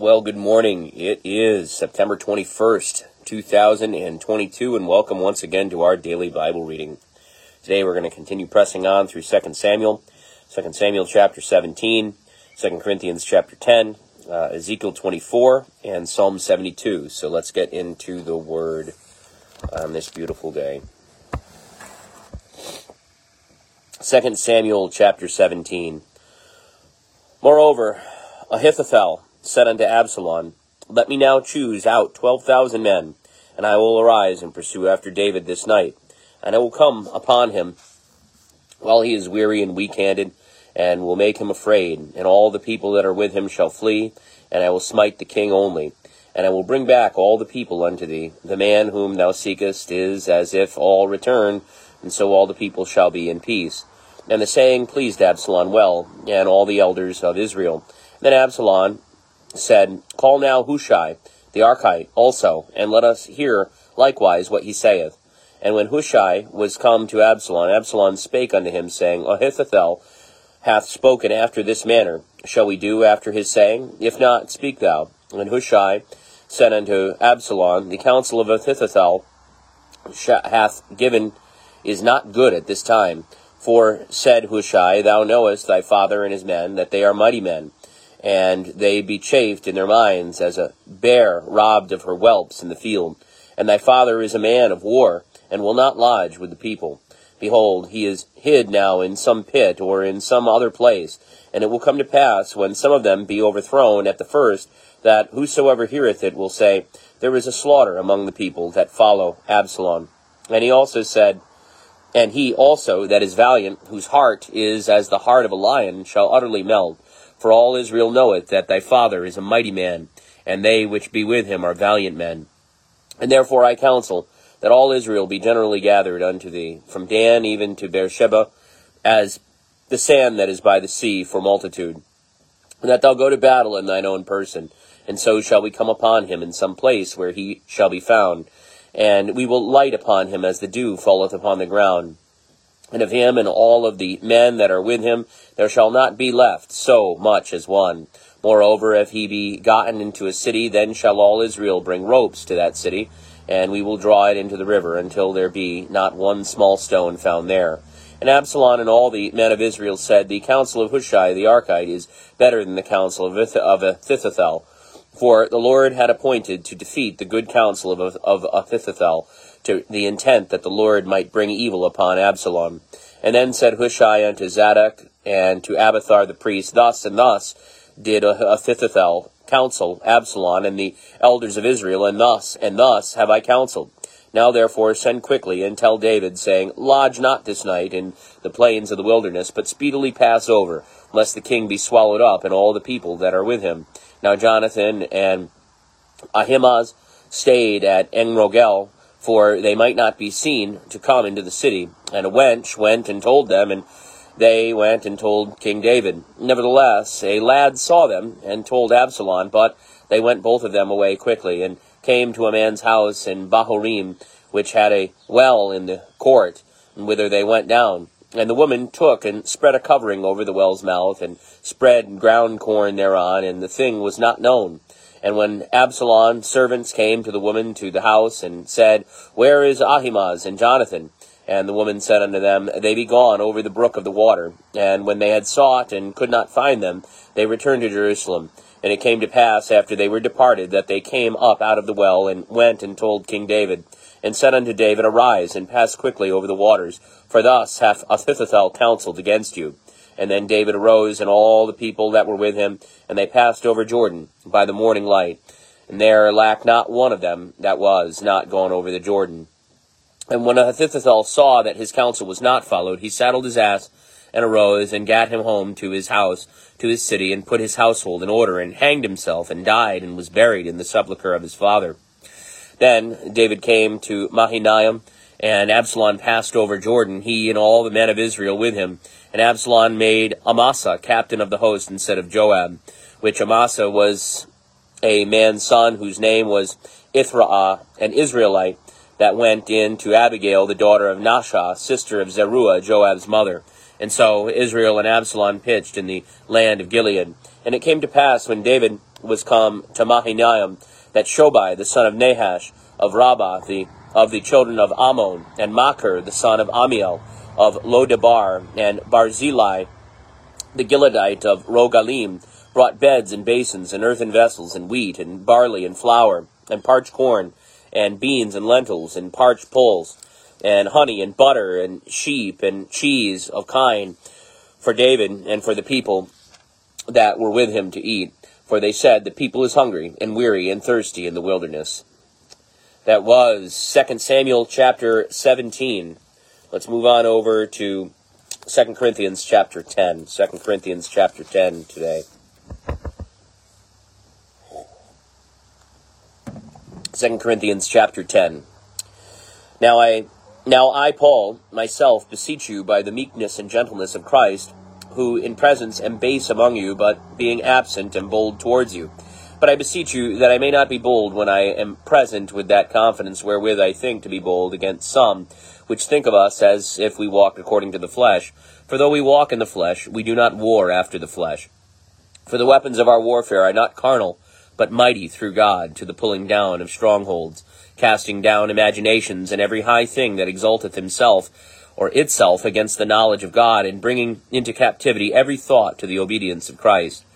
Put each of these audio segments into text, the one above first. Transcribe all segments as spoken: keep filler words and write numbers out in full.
Well, good morning. It is September twenty-first, two thousand twenty-two, and welcome once again to our daily Bible reading. Today we're going to continue pressing on through Second Samuel, Second Samuel chapter seventeen, Second Corinthians chapter ten, uh, Ezekiel twenty-four, and Psalm seventy-two. So let's get into the Word on this beautiful day. Second Samuel chapter seventeen. Moreover, Ahithophel said unto Absalom, Let me now choose out twelve thousand men, and I will arise and pursue after David this night. And I will come upon him while he is weary and weak-handed, and will make him afraid. And all the people that are with him shall flee, and I will smite the king only. And I will bring back all the people unto thee. The man whom thou seekest is as if all return, and so all the people shall be in peace. And the saying pleased Absalom well, and all the elders of Israel. Then Absalom said, Call now Hushai the Archite also, and let us hear likewise what he saith. And when Hushai was come to Absalom, Absalom spake unto him, saying, Ahithophel hath spoken after this manner. Shall we do after his saying? If not, speak thou. And Hushai said unto Absalom, The counsel of Ahithophel hath given is not good at this time. For, said Hushai, Thou knowest thy father and his men, that they are mighty men, and they be chafed in their minds, as a bear robbed of her whelps in the field. And thy father is a man of war, and will not lodge with the people. Behold, he is hid now in some pit, or in some other place. And it will come to pass, when some of them be overthrown at the first, that whosoever heareth it will say, There is a slaughter among the people that follow Absalom. And he also said, And he also that is valiant, whose heart is as the heart of a lion, shall utterly melt. For all Israel knoweth that thy father is a mighty man, and they which be with him are valiant men. And therefore I counsel that all Israel be generally gathered unto thee, from Dan even to Beersheba, as the sand that is by the sea for multitude. And that thou go to battle in thine own person, and so shall we come upon him in some place where he shall be found. And we will light upon him as the dew falleth upon the ground. And of him and all of the men that are with him there shall not be left so much as one. Moreover, if he be gotten into a city, then shall all Israel bring ropes to that city, and we will draw it into the river, until there be not one small stone found there. And Absalom and all the men of Israel said, The counsel of Hushai the Archite is better than the counsel of Ahithophel. For the Lord had appointed to defeat the good counsel of, of Ahithophel, to the intent that the Lord might bring evil upon Absalom. And then said Hushai unto Zadok and to Abiathar the priest, Thus and thus did Ahithophel counsel Absalom and the elders of Israel, and thus and thus have I counseled. Now therefore send quickly and tell David, saying, Lodge not this night in the plains of the wilderness, but speedily pass over, lest the king be swallowed up, and all the people that are with him. Now Jonathan and Ahimaaz stayed at Enrogel, for they might not be seen to come into the city. And a wench went and told them, and they went and told King David. Nevertheless, a lad saw them, and told Absalom, but they went both of them away quickly, and came to a man's house in Bahurim, which had a well in the court, and whither they went down. And the woman took and spread a covering over the well's mouth, and spread ground corn thereon, and the thing was not known. And when Absalom's servants came to the woman to the house, and said, Where is Ahimaaz and Jonathan? And the woman said unto them, They be gone over the brook of the water. And when they had sought and could not find them, they returned to Jerusalem. And it came to pass, after they were departed, that they came up out of the well, and went and told King David, and said unto David, Arise, and pass quickly over the waters, for thus hath Ahithophel counselled against you. And then David arose, and all the people that were with him, and they passed over Jordan by the morning light. And there lacked not one of them that was not gone over the Jordan. And when Ahithophel saw that his counsel was not followed, he saddled his ass, and arose, and gat him home to his house, to his city, and put his household in order, and hanged himself, and died, and was buried in the sepulchre of his father. Then David came to Mahanaim, and Absalom passed over Jordan, he and all the men of Israel with him. And Absalom made Amasa captain of the host instead of Joab, which Amasa was a man's son, whose name was Ithraah, an Israelite, that went in to Abigail, the daughter of Naashah, sister of Zeruiah, Joab's mother. And so Israel and Absalom pitched in the land of Gilead. And it came to pass, when David was come to Mahanaim, that Shobai, the son of Nahash, of Rabbah, the, of the children of Ammon, and Machir, the son of Amiel, of Lodebar, and Barzillai, the Gileadite of Rogalim, brought beds and basins and earthen vessels and wheat and barley and flour and parched corn and beans and lentils and parched pulse and honey and butter and sheep and cheese of kine for David and for the people that were with him to eat. For they said, the people is hungry and weary and thirsty in the wilderness. That was Second Samuel chapter seventeen. Let's move on over to Second Corinthians chapter ten. Second Corinthians chapter ten today. Second Corinthians chapter ten. Now I, now I, Paul, myself beseech you by the meekness and gentleness of Christ, who in presence am base among you, but being absent am bold towards you. But I beseech you that I may not be bold when I am present with that confidence wherewith I think to be bold against some, which think of us as if we walked according to the flesh. For though we walk in the flesh, we do not war after the flesh. For the weapons of our warfare are not carnal, but mighty through God to the pulling down of strongholds, casting down imaginations and every high thing that exalteth himself or itself against the knowledge of God, and bringing into captivity every thought to the obedience of Christ,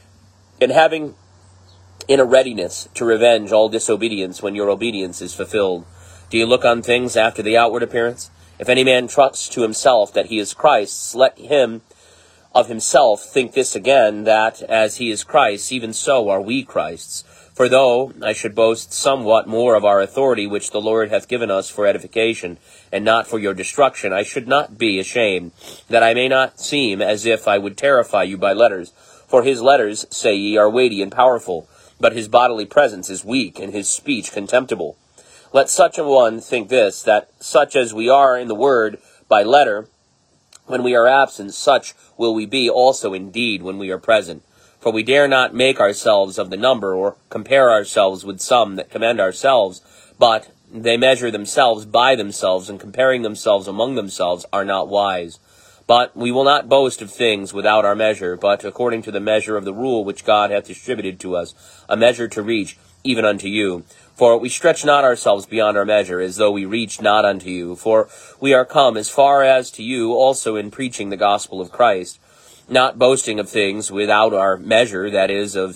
and having in a readiness to revenge all disobedience when your obedience is fulfilled. Do you look on things after the outward appearance? If any man trusts to himself that he is Christ's, let him of himself think this again, that as he is Christ, even so are we Christ's. For though I should boast somewhat more of our authority, which the Lord hath given us for edification, and not for your destruction, I should not be ashamed, that I may not seem as if I would terrify you by letters. For his letters, say ye, are weighty and powerful, but his bodily presence is weak, and his speech contemptible. Let such a one think this, that such as we are in the word by letter, when we are absent, such will we be also indeed when we are present. For we dare not make ourselves of the number, or compare ourselves with some that commend ourselves, but they measure themselves by themselves, and comparing themselves among themselves are not wise. But we will not boast of things without our measure, but according to the measure of the rule which God hath distributed to us, a measure to reach, even unto you. For we stretch not ourselves beyond our measure, as though we reached not unto you. For we are come as far as to you also in preaching the gospel of Christ, not boasting of things without our measure, that is, of,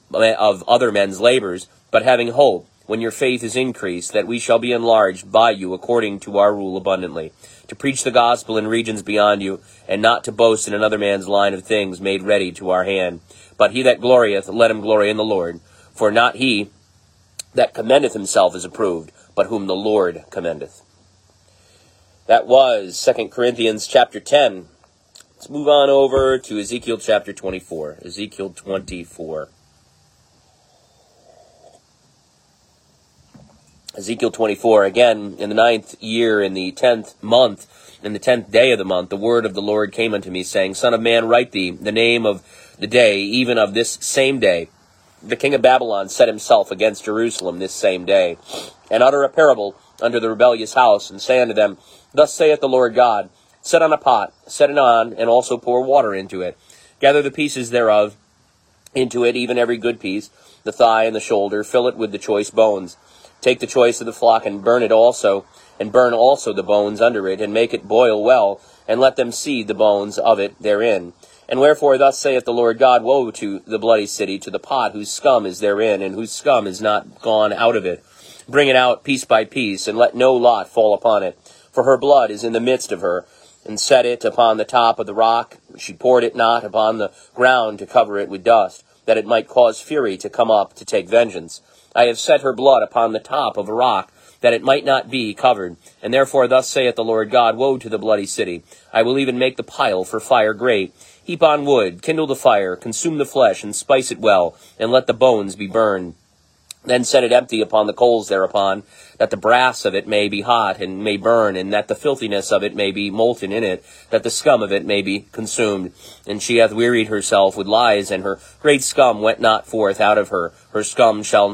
of other men's labors, but having hope, when your faith is increased, that we shall be enlarged by you according to our rule abundantly, to preach the gospel in regions beyond you, and not to boast in another man's line of things made ready to our hand. But he that glorieth, let him glory in the Lord. For not he that commendeth himself is approved, but whom the Lord commendeth. That was Second Corinthians chapter ten. Let's move on over to Ezekiel chapter twenty-four. Ezekiel twenty-four. Ezekiel twenty-four, again, in the ninth year, in the tenth month, in the tenth day of the month, the word of the Lord came unto me, saying, Son of man, write thee the name of the day, even of this same day. The king of Babylon set himself against Jerusalem this same day, and utter a parable unto the rebellious house, and say unto them, Thus saith the Lord God, Set on a pot, set it on, and also pour water into it. Gather the pieces thereof into it, even every good piece, the thigh and the shoulder, fill it with the choice bones. Take the choice of the flock, and burn it also, and burn also the bones under it, and make it boil well, and let them see the bones of it therein. And wherefore thus saith the Lord God, Woe to the bloody city, to the pot whose scum is therein, and whose scum is not gone out of it. Bring it out piece by piece, and let no lot fall upon it. For her blood is in the midst of her, and set it upon the top of the rock. She poured it not upon the ground to cover it with dust, that it might cause fury to come up to take vengeance. I have set her blood upon the top of a rock, that it might not be covered. And therefore thus saith the Lord God, Woe to the bloody city! I will even make the pile for fire great. Heap on wood, kindle the fire, consume the flesh, and spice it well, and let the bones be burned. Then set it empty upon the coals thereupon, that the brass of it may be hot, and may burn, and that the filthiness of it may be molten in it, that the scum of it may be consumed. And she hath wearied herself with lies, and her great scum went not forth out of her. Her scum shall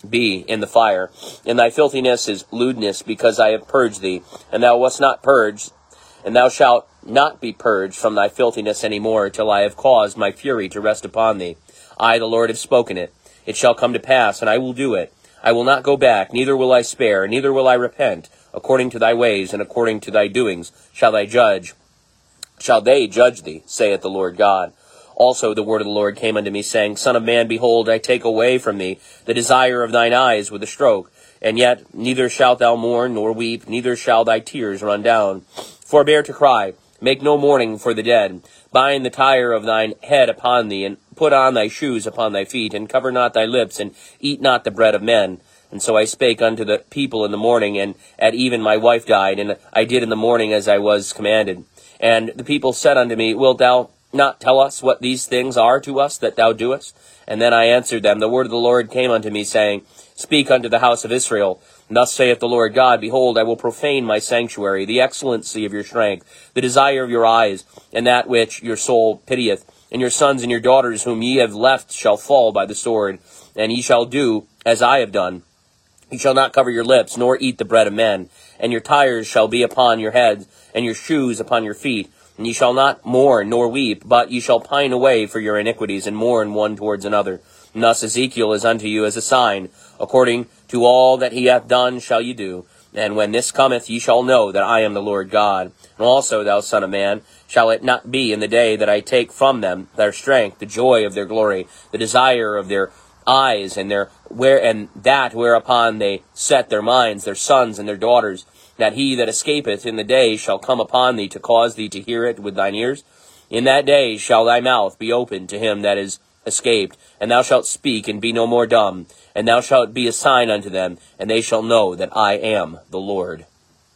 be in the fire. And thy filthiness is lewdness, because I have purged thee, and thou wast not purged, and thou shalt not be purged from thy filthiness any more, till I have caused my fury to rest upon thee. I, the Lord, have spoken it. It shall come to pass, and I will do it. I will not go back, neither will I spare, neither will I repent. According to thy ways and according to thy doings shall thy judge, shall they judge thee, saith the Lord God. Also the word of the Lord came unto me, saying, Son of man, behold, I take away from thee the desire of thine eyes with a stroke, and yet neither shalt thou mourn nor weep, neither shall thy tears run down. Forbear to cry, make no mourning for the dead. Bind the tire of thine head upon thee, and put on thy shoes upon thy feet, and cover not thy lips, and eat not the bread of men. And so I spake unto the people in the morning, and at even my wife died, and I did in the morning as I was commanded. And the people said unto me, Wilt thou not tell us what these things are to us that thou doest? And then I answered them, The word of the Lord came unto me, saying, Speak unto the house of Israel. And thus saith the Lord God, Behold, I will profane my sanctuary, the excellency of your strength, the desire of your eyes, and that which your soul pitieth. And your sons and your daughters whom ye have left shall fall by the sword, and ye shall do as I have done. Ye shall not cover your lips, nor eat the bread of men. And your tires shall be upon your heads, and your shoes upon your feet. And ye shall not mourn nor weep, but ye shall pine away for your iniquities, and mourn one towards another. And thus Ezekiel is unto you as a sign. According to all that he hath done shall ye do. And when this cometh, ye shall know that I am the Lord God. And also, thou son of man, shall it not be in the day that I take from them their strength, the joy of their glory, the desire of their eyes, and their where and that whereupon they set their minds, their sons and their daughters, that he that escapeth in the day shall come upon thee to cause thee to hear it with thine ears? In that day shall thy mouth be opened to him that is escaped, and thou shalt speak and be no more dumb, and thou shalt be a sign unto them, and they shall know that I am the Lord.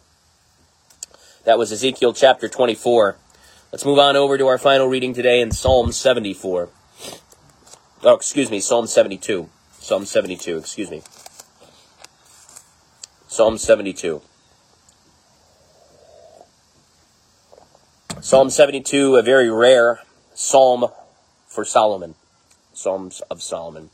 That was Ezekiel chapter twenty-four. Let's move on over to our final reading today in Psalm seventy-four. Oh, excuse me, Psalm seventy-two. Psalm seventy-two, excuse me. Psalm seventy-two. Psalm seventy-two, a very rare psalm for Solomon. Psalms of Solomon.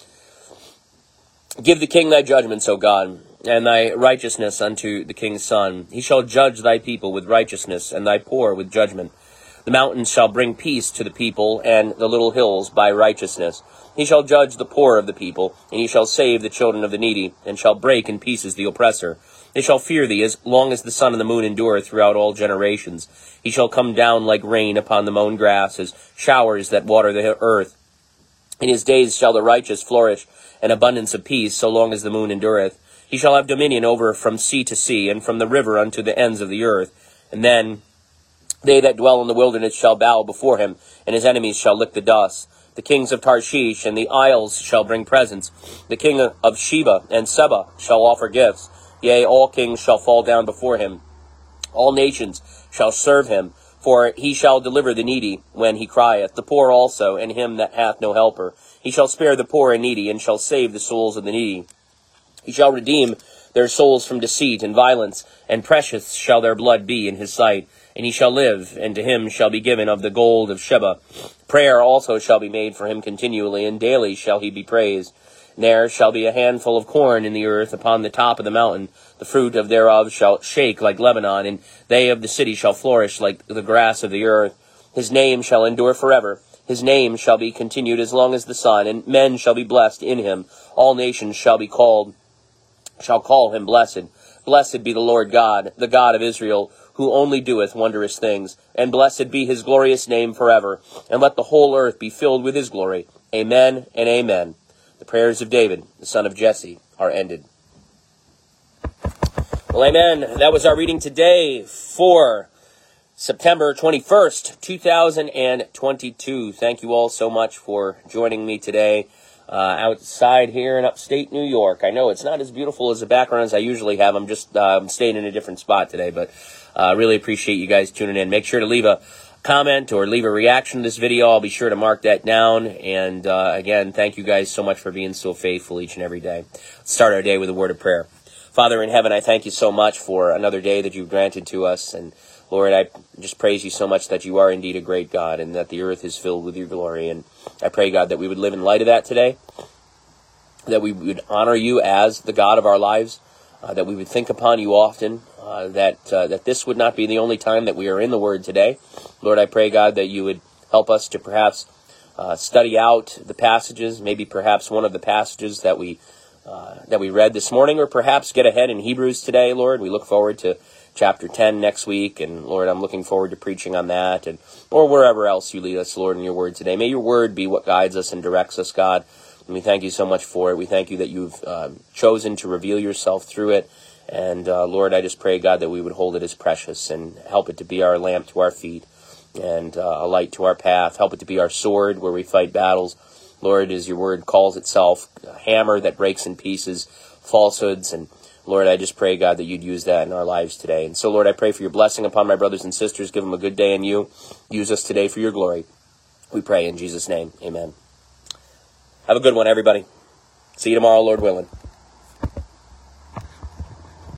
Give the king thy judgments, O God, and thy righteousness unto the king's son. He shall judge thy people with righteousness, and thy poor with judgment. The mountains shall bring peace to the people, and the little hills by righteousness. He shall judge the poor of the people, and he shall save the children of the needy, and shall break in pieces the oppressor. They shall fear thee as long as the sun and the moon endure throughout all generations. He shall come down like rain upon the mown grass, as showers that water the earth. In his days shall the righteous flourish, and abundance of peace, so long as the moon endureth. He shall have dominion over from sea to sea, and from the river unto the ends of the earth. And then they that dwell in the wilderness shall bow before him, and his enemies shall lick the dust. The kings of Tarshish and the isles shall bring presents. The king of Sheba and Seba shall offer gifts. Yea, all kings shall fall down before him. All nations shall serve him. For he shall deliver the needy when he crieth, the poor also, and him that hath no helper. He shall spare the poor and needy, and shall save the souls of the needy. He shall redeem their souls from deceit and violence, and precious shall their blood be in his sight. And he shall live, and to him shall be given of the gold of Sheba. Prayer also shall be made for him continually, and daily shall he be praised. And there shall be a handful of corn in the earth upon the top of the mountain. The fruit of thereof shall shake like Lebanon, and they of the city shall flourish like the grass of the earth. His name shall endure forever. His name shall be continued as long as the sun, and men shall be blessed in him. All nations shall be called, shall call him blessed. Blessed be the Lord God, the God of Israel, who only doeth wondrous things. And blessed be his glorious name forever. And let the whole earth be filled with his glory. Amen and amen. The prayers of David, the son of Jesse, are ended. Well, amen. That was our reading today for September twenty-first, two thousand twenty-two. Thank you all so much for joining me today uh, outside here in upstate New York. I know it's not as beautiful as the background as I usually have. I'm just uh, staying in a different spot today, but I uh, really appreciate you guys tuning in. Make sure to leave a comment or leave a reaction to this video. I'll be sure to mark that down. And uh, again, thank you guys so much for being so faithful each and every day. Let's start our day with a word of prayer. Father in heaven, I thank you so much for another day that you've granted to us. And Lord, I just praise you so much that you are indeed a great God and that the earth is filled with your glory. And I pray, God, that we would live in light of that today. that we would honor you as the God of our lives, uh, that we would think upon you often, uh, that uh, that this would not be the only time that we are in the Word today. Lord, I pray, God, that you would help us to perhaps uh, study out the passages, maybe perhaps one of the passages that we uh, that we read this morning, or perhaps get ahead in Hebrews today, Lord. We look forward to chapter ten next week, and Lord, I'm looking forward to preaching on that, and or wherever else you lead us, Lord, in your Word today. May your Word be what guides us and directs us, God. And we thank you so much for it. We thank you that you've uh, chosen to reveal yourself through it. And uh, Lord, I just pray, God, that we would hold it as precious and help it to be our lamp to our feet and uh, a light to our path. Help it to be our sword where we fight battles. Lord, as your word calls itself, a hammer that breaks in pieces falsehoods. And Lord, I just pray, God, that you'd use that in our lives today. And so, Lord, I pray for your blessing upon my brothers and sisters. Give them a good day in you. Use us today for your glory. We pray in Jesus' name. Amen. Have a good one, everybody. See you tomorrow, Lord willing.